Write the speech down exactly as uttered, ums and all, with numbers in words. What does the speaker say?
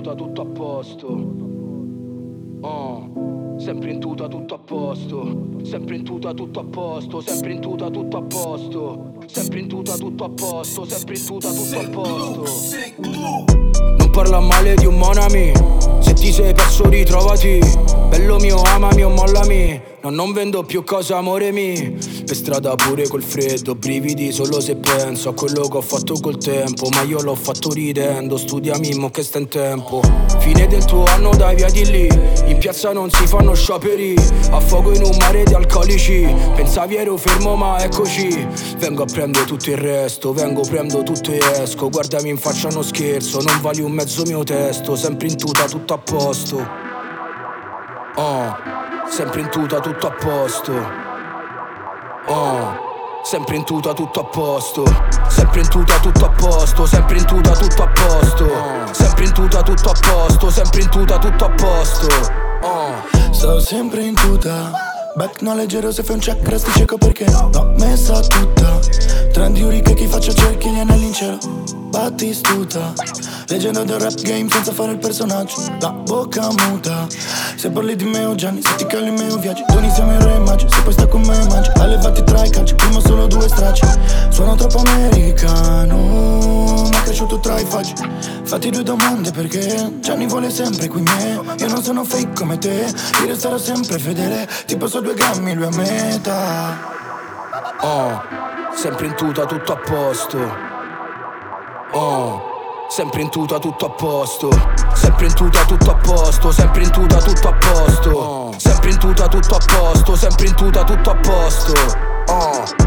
tuta tutto a posto. Oh, sempre in tuta tutto a posto. Sempre in tuta tutto a posto. Sempre in tuta tutto a posto. Sempre in tuta tutto a posto. Sempre in tuta tutto a posto. Non parla male di un monami. Se ti sei perso ritrovati. Bello mio, amami o mollami. No, non vendo più cose, amore mi. Per strada pure col freddo, brividi solo se penso a quello che ho fatto col tempo. Ma io l'ho fatto ridendo, studiami mo che sta in tempo. Fine del tuo anno dai via di lì. In piazza non si fanno scioperi. A fuoco in un mare di alcolici. Pensavi ero fermo ma eccoci. Vengo a prendere tutto il resto. Vengo, prendo tutto e esco. Guardami in faccia, non scherzo. Non vali un mezzo mio testo. Sempre in tuta tutto a posto. Oh, sempre in tuta tutto a posto. Oh, sempre in tuta tutto a posto. Sempre in tuta tutto a posto. Sempre in tuta tutto a posto. Sempre in tuta tutto a posto. Sempre in tuta tutto a posto. Oh, sto sempre in tuta. Back no leggero, se fai un check resti cieco perché l'ho messa tutta. Trendi uriche chi faccia cerchi gli anelli in cielo. Battistuta, leggenda del rap game senza fare il personaggio. La bocca muta. Se parli di me o Gianni, se ti cali me o viaggi. Doni siamo i re magi, se poi sta con me mangi. Allevati tra i calci, prima solo due stracci. Sono troppo americano, ma cresciuto tra i faggi. Fatti due domande perché Gianni vuole sempre qui me. Io non sono fake come te, ti resterò sempre fedele. Ti passo due grammi, lui a metà. Oh, sempre in tuta tutto a posto. Oh, sempre in tuta tutto a posto. Sempre in tuta tutto a posto. Sempre in tuta tutto a posto. Sempre in tuta tutto a posto. Sempre in tuta tutto a posto. Oh.